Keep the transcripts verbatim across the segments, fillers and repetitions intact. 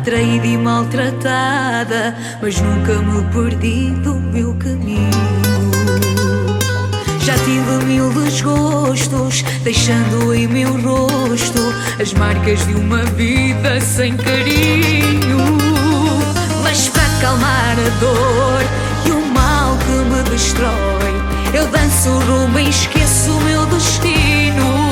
traída e maltratada, mas nunca me perdi do meu caminho. Já tive mil desgostos, deixando em meu rosto as marcas de uma vida sem carinho. Mas para acalmar a dor e o mal que me destrói, eu danço rumba e esqueço o meu destino.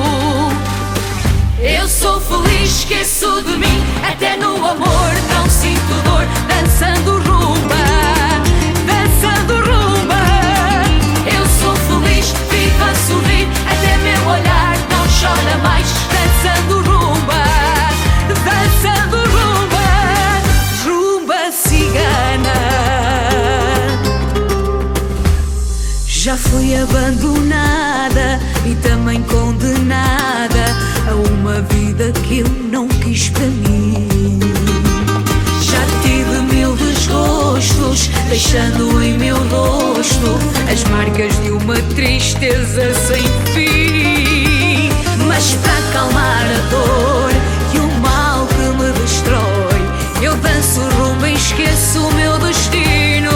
Eu sou feliz, esqueço de mim, até no amor não sinto dor, dançando rumba, dançando rumba. Eu sou feliz, vivo a sorrir, até meu olhar não chora mais, dançando rumba, dançando rumba, rumba cigana. Já fui abandonada e também condenada a uma vida que eu não quis para mim. Já tive mil desgostos, deixando em meu rosto as marcas de uma tristeza sem fim. Mas para acalmar a dor e o mal que me destrói, eu danço rumba e esqueço o meu destino.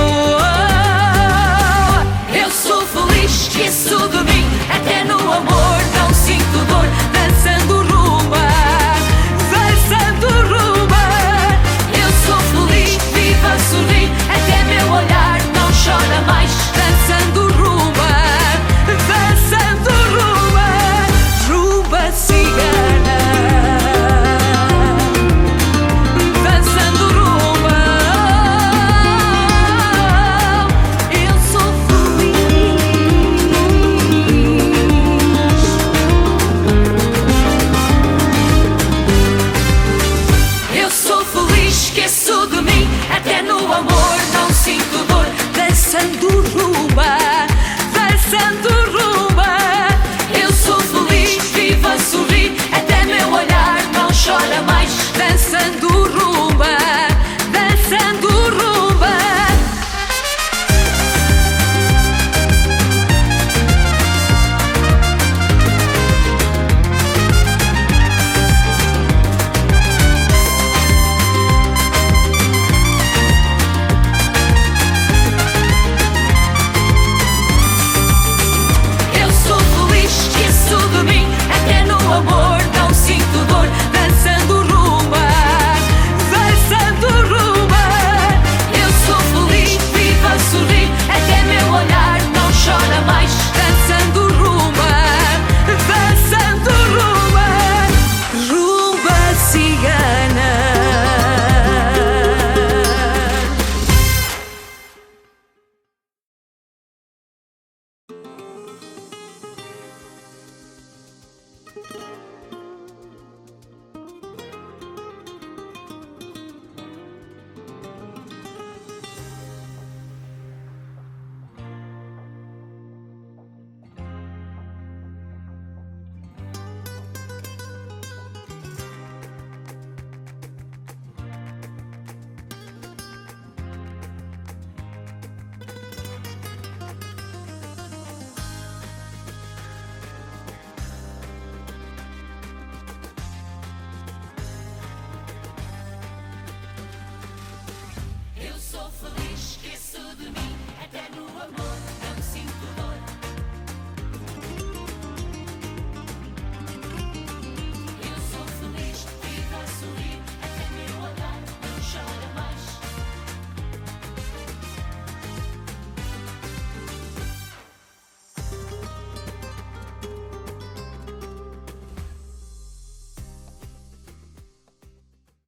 Eu sou feliz, esqueço de mim, até no amor não sinto dor, dançando rumba, dançando rumba. Eu sou feliz, vivo a sorrir, até meu olhar não chora mais, dançando rumba, dançando rumba, rumba cigana, dançando rumba. Eu sou feliz. Eu sou feliz, esqueço de mim, até no amor não sinto dor, dançando rumba, dançando rumba. Eu sou feliz, vivo a sorrir, até meu olhar não chora mais, dançando rumba, dançando rumba. Eu sou feliz, esqueço de mim, até no amor não sinto dor, dançando rumba, dançando rumba. Eu sou feliz, vivo a sorrir, até meu olhar não chora mais, dançando rumba, dançando rumba, rumba cigana. Eu sou feliz, esqueço de mim, até no